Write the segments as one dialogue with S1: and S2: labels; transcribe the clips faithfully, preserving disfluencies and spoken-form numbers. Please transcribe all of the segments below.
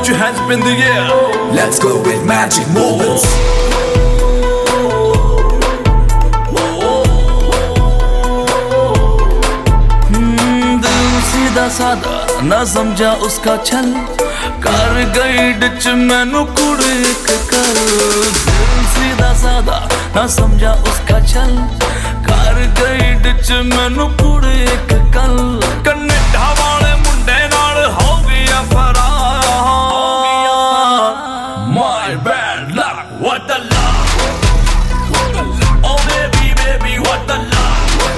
S1: put your hands up in the air.
S2: Let's go with magic moments.
S1: सीधा साधा ना समझा उसका छल, कर गई डिच मैनू कुड़ एक कर। दिल सीधा साधा ना समझा उसका छल, कर गई डिच मैनू कुड़ एक कल। कन्नेडा वाले मुंडे नाल हो गया फरार। My bad luck, what the luck? Oh baby baby what the luck?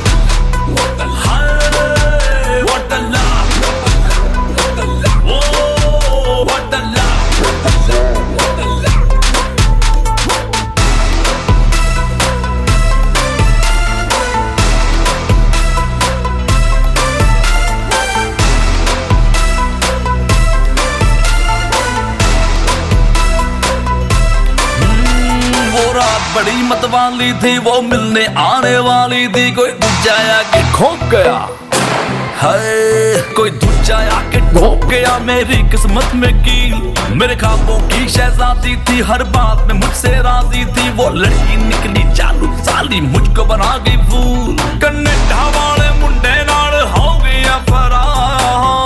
S1: बड़ी मतवाली थी वो मिलने आने वाली थी, कोई दूजा आके ठोक गया। हाय कोई दूजा आके ठोक गया मेरी किस्मत में की। मेरे ख्वाबों की शहजादी थी, हर बात में मुझसे राजी थी। वो लड़की निकली चालू साली, मुझको बना गई फूल। कन्नेडा वाले मुंडे नाल हो गया फरार।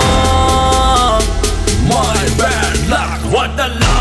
S1: My bad luck, what the luck?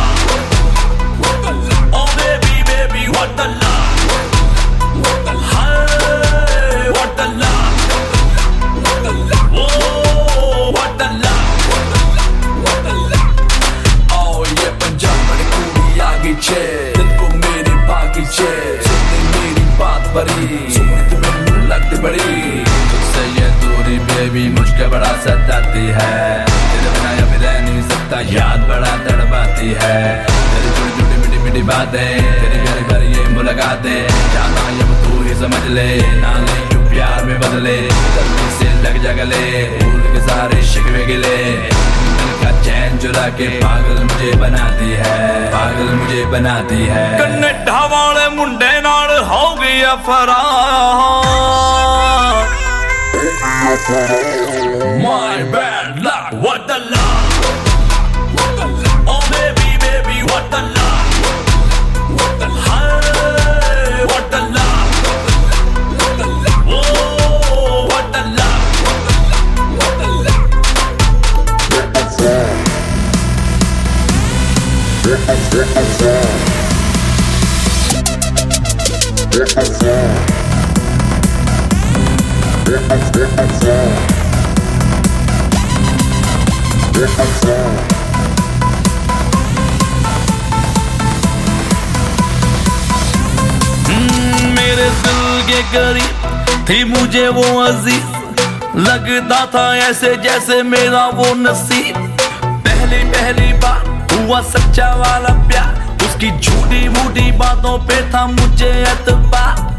S1: Oh baby baby what the luck? What the luck? What the luck? What the luck? Oh what the luck? What the luck? Oh ये पंजाब में कुड़ी आ गई छे, दिल को मेरी बाकी छे। सुनने मेरी बात बड़ी, सुनने तुम्हें लगती बड़ी। तुझसे ये दूरी बेबी मुझको बड़ा सताती है। तेरे बिना या भी रह नहीं सकता, याद बड़ा तड़पाती है। तेरी छोटी छोटी मीठी मीठी बातें, तेरी प्यारी प्यारी ये मुलाकातें। जाना ये तू ही समझ ले, ना ले यूं प्यार में बदले। जल्दी से लग जा गले, भूल के सारे शिकवे गिले। दिल का चैन चुरा के पागल मुझे बनाती है, पागल मुझे बनाती है। कन्नेडा वाले मुंडे नाल हो गया फरार। My bad luck, what the luck? Oh baby baby what the luck? What the luck? What the luck? Oh what the luck? What the luck? मेरे दिल के करीब थी मुझे वो अजीज, लगता था ऐसे जैसे मेरा वो नसीब। पहली पहली बार हुआ सच्चा वाला प्यार, उसकी झूठी मूठी बातों पे था मुझे एतबार।